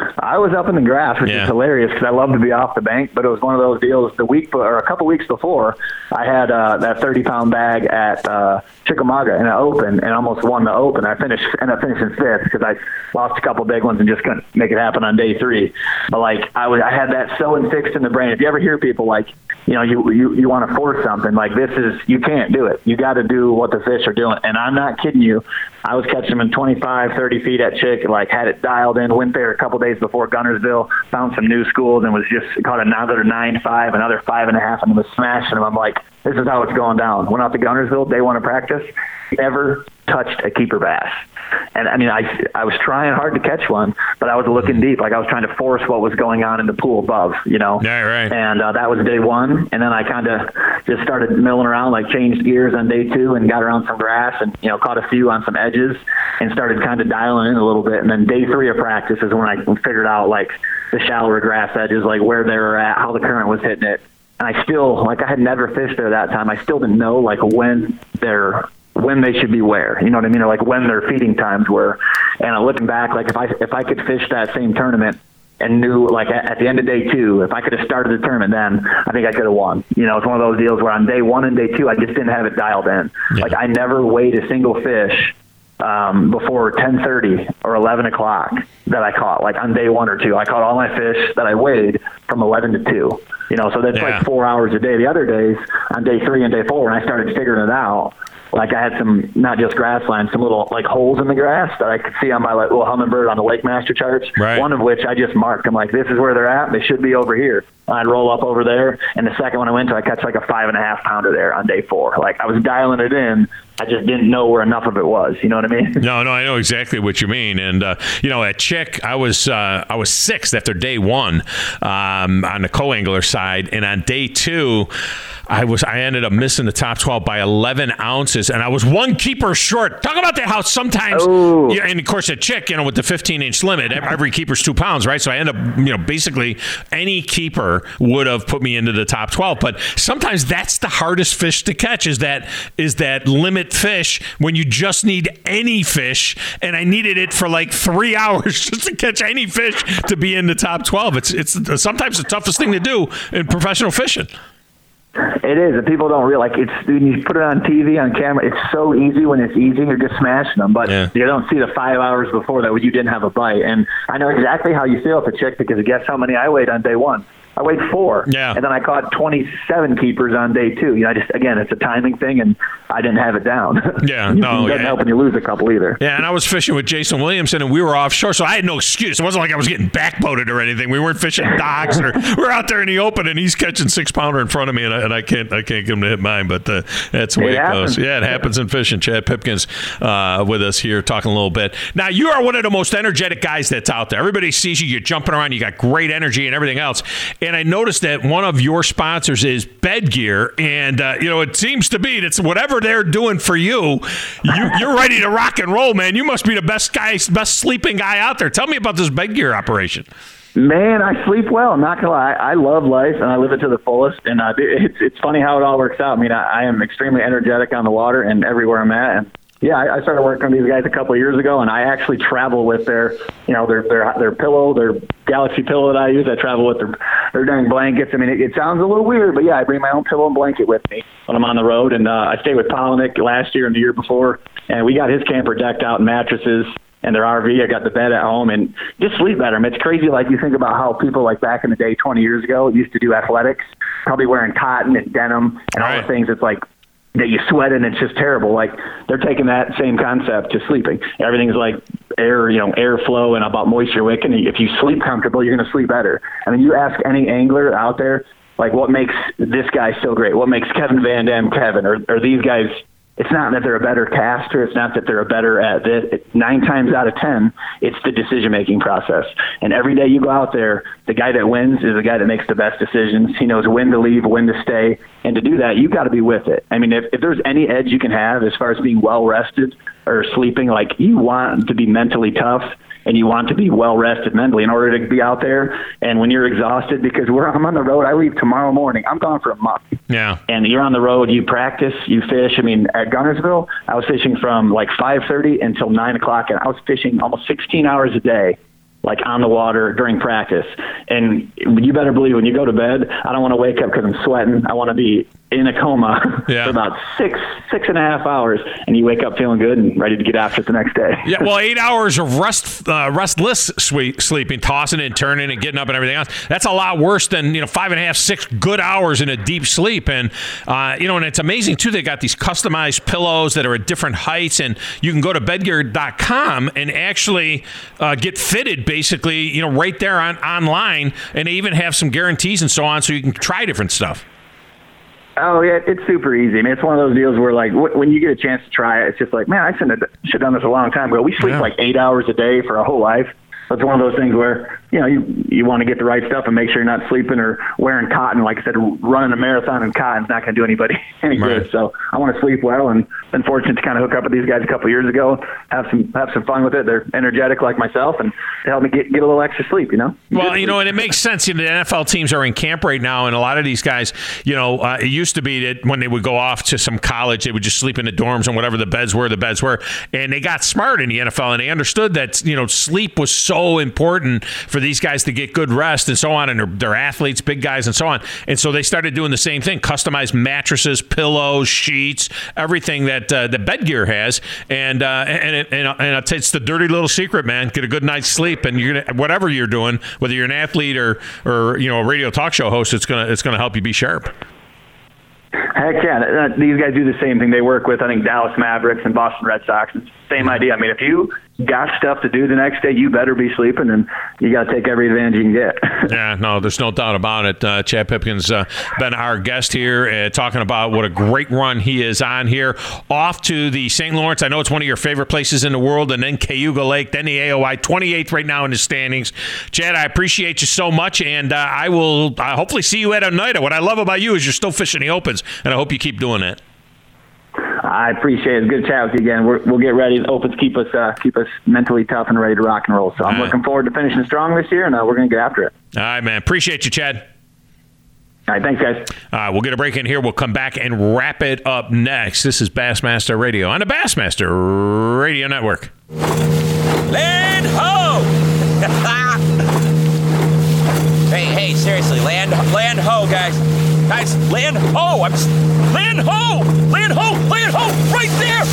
I was up in the grass, which Yeah. is hilarious because I love to be off the bank. But it was one of those deals. The week or a couple weeks before, I had uh, that thirty pound bag at uh, Chickamauga in an open, and almost won the open. I finished, ended up finishing fifth because I lost a couple big ones and just couldn't make it happen on day three. But like I was, I had that so fixed in the brain. If you ever hear people like, you know, you you, you want to force something like this is, you can't do it. You got to do what the fish are doing. And I'm not kidding you. I was catching them in twenty-five, thirty feet at Chick, like had it dialed in, went there a couple days before Gunnersville, found some new schools and was just caught another nine five, another five and a half, and was smashing them. I'm like, this is how it's going down. Went out to Gunnersville, day one of practice, never touched a keeper bass. And I mean, I, I was trying hard to catch one, but I was looking deep. Like I was trying to force what was going on in the pool above, you know? Yeah, right. And uh, that was day one. And then I kind of just started milling around, like changed gears on day two and got around some grass and, you know, caught a few on some edges and started kind of dialing in a little bit. And then day three of practice is when I figured out like the shallower grass edges, like where they were at, how the current was hitting it. And I still, like I had never fished there that time. I still didn't know like when they're, when they should be where, you know what I mean? Or like when their feeding times were. And I'm looking back, like if I, if I could fish that same tournament and knew like at, at the end of day two, if I could have started the tournament then, I think I could have won. You know, it's one of those deals where on day one and day two, I just didn't have it dialed in. Yeah. Like I never weighed a single fish um, before ten thirty or eleven o'clock that I caught. Like on day one or two, I caught all my fish that I weighed from eleven to two. You know, so that's yeah. like four hours a day. The other days on day three and day four, when I started figuring it out, like I had some, not just grass lines, some little like holes in the grass that I could see on my like, little Humminbird on the Lake Master charts. Right. One of which I just marked. I'm like, this is where they're at. They should be over here. I'd roll up over there. And the second one I went to, I catch like a five and a half pounder there on day four. Like I was dialing it in. I just didn't know where enough of it was. You know what I mean? No, no, I know exactly what you mean. And uh, you know, at Chick, I was uh, I was sixth after day one um, on the co-angler side, and on day two, I was I ended up missing the top twelve by eleven ounces, and I was one keeper short. Talk about that, how sometimes, yeah, and of course at Chick, you know, with the fifteen inch limit, every keeper's two pounds, right? So I end up, you know, basically any keeper would have put me into the top twelve. But sometimes that's the hardest fish to catch is that is that limit fish when you just need any fish, and I needed it for like three hours just to catch any fish to be in the top twelve. It's it's sometimes the toughest thing to do in professional fishing. It is, and people don't realize, like, it's when you put it on T V, on camera, it's so easy when it's easy, you're just smashing them, but yeah. you don't see the five hours before that when you didn't have a bite. And I know exactly how you feel at the Chick, because guess how many I weighed on day one? I weighed four, yeah. and then I caught twenty-seven keepers on day two. You know, I just again, it's a timing thing, and I didn't have it down. Yeah, you, no, it doesn't yeah. help when you lose a couple either. Yeah, and I was fishing with Jason Williamson, and we were offshore, so I had no excuse. It wasn't like I was getting backboated or anything. We weren't fishing docks, or we're out there in the open, and he's catching six pounder in front of me, and I, and I can't, I can't get him to hit mine. But uh, that's the way it, it goes. Yeah, it happens in fishing. Chad Pipkins uh, with us here, talking a little bit. Now, you are one of the most energetic guys that's out there. Everybody sees you. You're jumping around. You got great energy and everything else. And I noticed that one of your sponsors is Bed Gear, and uh, you know, it seems to be that's whatever they're doing for you, you you're ready to rock and roll, man. You must be the best guy, best sleeping guy out there. Tell me about this Bed Gear operation. Man, I sleep well. I'm not gonna lie. I love life, and I live it to the fullest. And uh, it's it's funny how it all works out. I mean, I, I am extremely energetic on the water and everywhere I'm at. And yeah, I, I started working with these guys a couple of years ago, and I actually travel with their, you know, their their their pillow, their Galaxy pillow that I use. I travel with their their dang blankets. I mean, it, it sounds a little weird, but yeah, I bring my own pillow and blanket with me when I'm on the road. And uh, I stayed with Polnick last year and the year before, and we got his camper decked out in mattresses and their R V. I got the bed at home, and just sleep better. I mean, it's crazy. Like, you think about how people like back in the day, twenty years ago, used to do athletics, probably wearing cotton and denim and all, all right. the things. It's like that you sweat and it's just terrible. Like, they're taking that same concept to sleeping. Everything's like air, you know, airflow and about moisture wick. And if you sleep comfortable, you're going to sleep better. I mean, you ask any angler out there, like, what makes this guy so great? What makes Kevin Van Dam Kevin? Or, or these guys? It's not that they're a better caster. It's not that they're a better at this. It, nine times out of ten, it's the decision-making process. And every day you go out there, the guy that wins is the guy that makes the best decisions. He knows when to leave, when to stay. And to do that, you got to be with it. I mean, if, if there's any edge you can have as far as being well-rested or sleeping, like, you want to be mentally tough, and you want to be well-rested mentally in order to be out there. And when you're exhausted, because we're, I'm on the road, I leave tomorrow morning. I'm gone for a month. Yeah. And you're on the road, you practice, you fish. I mean, at Gunnersville, I was fishing from like five thirty until nine o'clock, and I was fishing almost sixteen hours a day like on the water during practice. And you better believe when you go to bed, I don't want to wake up because I'm sweating. I want to be in a coma yeah. for about six, six and a half hours, and you wake up feeling good and ready to get after it the next day. Yeah, well, eight hours of rest, uh, restless sweet, sleeping, tossing and turning and getting up and everything else. That's a lot worse than, you know, five and a half, six good hours in a deep sleep. And, uh, you know, and it's amazing, too. They got these customized pillows that are at different heights, and you can go to bed gear dot com and actually uh, get fitted, basically, you know, right there on online. And they even have some guarantees and so on, so you can try different stuff. Oh, yeah, it's super easy. I mean, it's one of those deals where, like, w- when you get a chance to try it, it's just like, man, I should have, should have done this a long time ago. We sleep yeah. like eight hours a day for our whole life. So it's one of those things where, you know, you you want to get the right stuff and make sure you're not sleeping or wearing cotton. Like I said, running a marathon in cotton's not going to do anybody any right. good. So I want to sleep well, and been fortunate to kind of hook up with these guys a couple of years ago, have some have some fun with it. They're energetic like myself, and they help me get, get a little extra sleep, you know? Well, you know, and it makes sense. You know, the N F L teams are in camp right now, and a lot of these guys, you know, uh, it used to be that when they would go off to some college, they would just sleep in the dorms, and whatever the beds were, the beds were. And they got smart in the N F L, and they understood that, you know, sleep was so important for these guys to get good rest and so on, and they're, they're athletes, big guys, and so on. And so they started doing the same thing: customized mattresses, pillows, sheets, everything that uh, the bed gear has. And uh, and it, and, and it's the dirty little secret, man. Get a good night's sleep, and you're gonna, whatever you're doing, whether you're an athlete or or you know a radio talk show host, it's gonna it's gonna help you be sharp. Heck yeah, these guys do the same thing. They work with, I think, Dallas Mavericks and Boston Red Sox. It's the same idea. I mean, if you got stuff to do the next day, you better be sleeping, and you got to take every advantage you can get. Yeah, no, there's no doubt about it. Uh, Chad Pipkin's uh, been our guest here, uh, talking about what a great run he is on here. Off to the Saint Lawrence. I know it's one of your favorite places in the world, and then Cayuga Lake, then the A O I, twenty-eighth right now in the standings. Chad, I appreciate you so much, and uh, I will uh, hopefully see you at Oneida. What I love about you is you're still fishing the opens, and I hope you keep doing that. I appreciate it. Good chat with you again. We're, we'll get ready. The opens keep us uh, keep us mentally tough and ready to rock and roll. So I'm All looking right. forward to finishing strong this year, and uh, we're going to get after it. All right, man. Appreciate you, Chad. All right, thanks, guys. All right, we'll get a break in here. We'll come back and wrap it up next. This is Bassmaster Radio on the Bassmaster Radio Network. Land ho! hey, hey, seriously, land, land ho, guys. Guys, land ho! I'm land ho! Land ho! Land ho! Right there!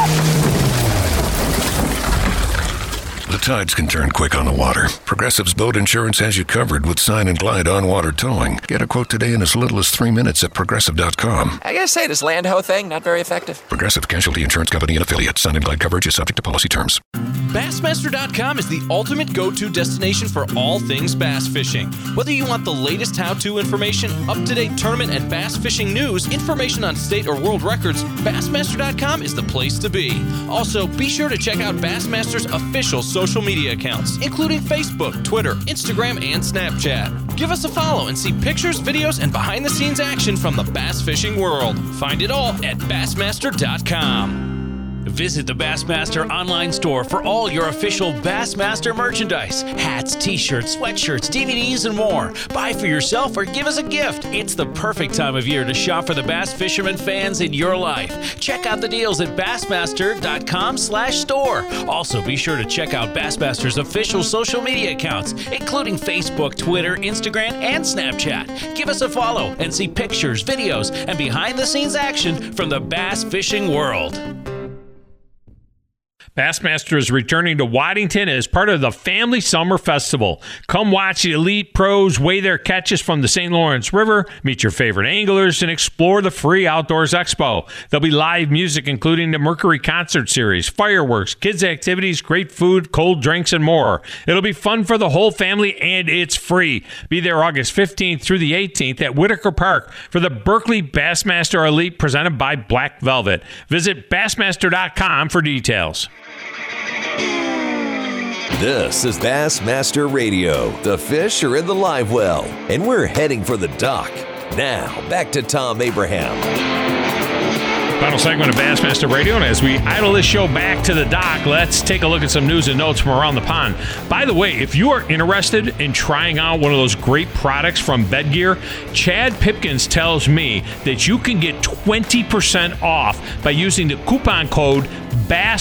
The tides can turn quick on the water. Progressive's boat insurance has you covered with Sign and Glide on-water towing. Get a quote today in as little as three minutes at progressive dot com. I gotta say, this land ho thing, not very effective. Progressive Casualty Insurance Company and affiliates. Sign and Glide coverage is subject to policy terms. Bassmaster dot com is the ultimate go-to destination for all things bass fishing. Whether you want the latest how-to information, up-to-date tournament and bass fishing news, information on state or world records, Bassmaster dot com is the place to be. Also, be sure to check out Bassmaster's official social media accounts, including Facebook, Twitter, Instagram, and Snapchat. Give us a follow and see pictures, videos, and behind-the-scenes action from the bass fishing world. Find it all at Bassmaster dot com. Visit the Bassmaster online store for all your official Bassmaster merchandise. Hats, t-shirts, sweatshirts, D V Ds, and more. Buy for yourself or give as a gift. It's the perfect time of year to shop for the bass fisherman fans in your life. Check out the deals at Bassmaster dot com slash store. Also, be sure to check out Bassmaster's official social media accounts, including Facebook, Twitter, Instagram, and Snapchat. Give us a follow and see pictures, videos, and behind-the-scenes action from the bass fishing world. Bassmaster is returning to Waddington as part of the Family Summer Festival. Come watch the elite pros weigh their catches from the Saint Lawrence River, meet your favorite anglers, and explore the free Outdoors Expo. There'll be live music, including the Mercury Concert Series, fireworks, kids' activities, great food, cold drinks, and more. It'll be fun for the whole family, and it's free. Be there August fifteenth through the eighteenth at Whitaker Park for the Berkeley Bassmaster Elite presented by Black Velvet. Visit Bassmaster dot com for details. This is Bassmaster Radio. The fish are in the live well, and we're heading for the dock. Now, back to Tom Abraham. Final segment of Bassmaster Radio, and as we idle this show back to the dock, let's take a look at some news and notes from around the pond. By the way, if you are interested in trying out one of those great products from Bed Gear, Chad Pipkins tells me that you can get twenty percent off by using the coupon code B A S S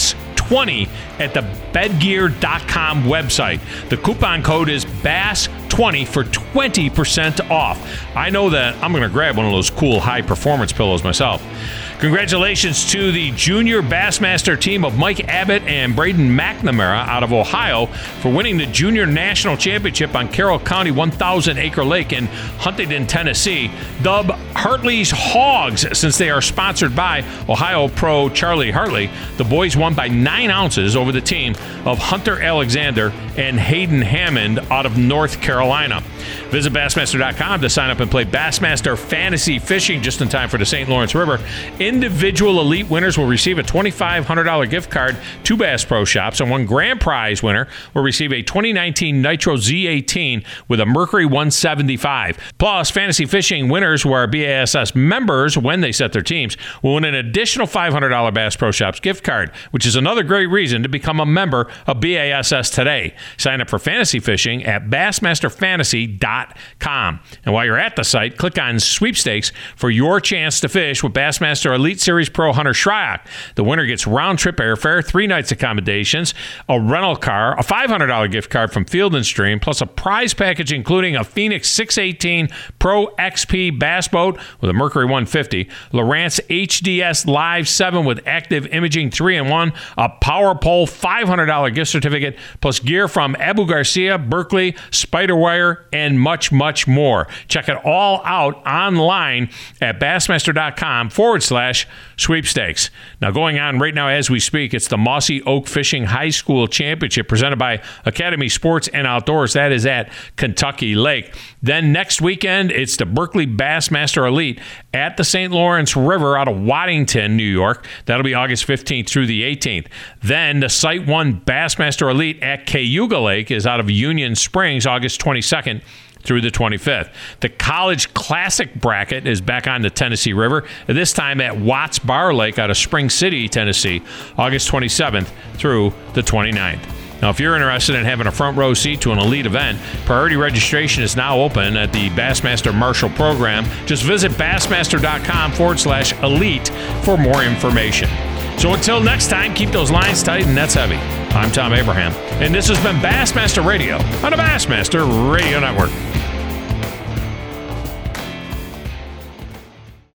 twenty at the bedgear dot com website. The coupon code is bass twenty for twenty percent off. I know that I'm going to grab one of those cool high-performance pillows myself. Congratulations to the junior Bassmaster team of Mike Abbott and Braden McNamara out of Ohio for winning the Junior National Championship on Carroll County one thousand acre lake in Huntington, Tennessee. Dub Hartley's Hogs, since they are sponsored by Ohio pro Charlie Hartley. The boys won by nine ounces over the team of Hunter Alexander and Hayden Hammond out of North Carolina. Visit Bassmaster dot com to sign up and play Bassmaster Fantasy Fishing just in time for the Saint Lawrence River. Individual elite winners will receive a twenty-five hundred dollars gift card to Bass Pro Shops, and one grand prize winner will receive a twenty nineteen Nitro Z eighteen with a Mercury one seventy-five. Plus, Fantasy Fishing winners who are B A S S members when they set their teams will win an additional five hundred dollars Bass Pro Shops gift card, which is another great reason to become a member of B A S S today. Sign up for Fantasy Fishing at Bassmaster Fantasy dot com. And while you're at the site, click on Sweepstakes for your chance to fish with Bassmaster Elite Series Pro Hunter Shryock. The winner gets round-trip airfare, three nights accommodations, a rental car, a five hundred dollars gift card from Field and Stream, plus a prize package including a Phoenix six eighteen Pro X P bass boat with a Mercury one fifty, Lowrance H D S Live seven with active imaging three in one, a Power Pole five hundred dollars gift certificate, plus gear from Abu Garcia, Berkeley, Spiderwire, and much, much more. Check it all out online at Bassmaster.com forward slash sweepstakes. Now, going on right now as we speak, it's the Mossy Oak Fishing High School Championship presented by Academy Sports and Outdoors. That is at Kentucky Lake. Then next weekend, it's the Berkeley Bassmaster Elite at the Saint Lawrence River out of Waddington, New York. That'll be August fifteenth through the eighteenth. Then the Site one Bassmaster Elite at Cayuga Lake is out of Union Springs, August twenty-second through the twenty-fifth. The College Classic bracket is back on the Tennessee River, this time at Watts Bar Lake out of Spring City, Tennessee, August twenty-seventh through the twenty-ninth. Now, if you're interested in having a front row seat to an elite event, priority registration is now open at the Bassmaster Marshall program. Just visit Bassmaster.com forward slash elite for more information. So until next time, keep those lines tight and nets heavy. I'm Tom Abraham, and this has been Bassmaster Radio on the Bassmaster Radio Network.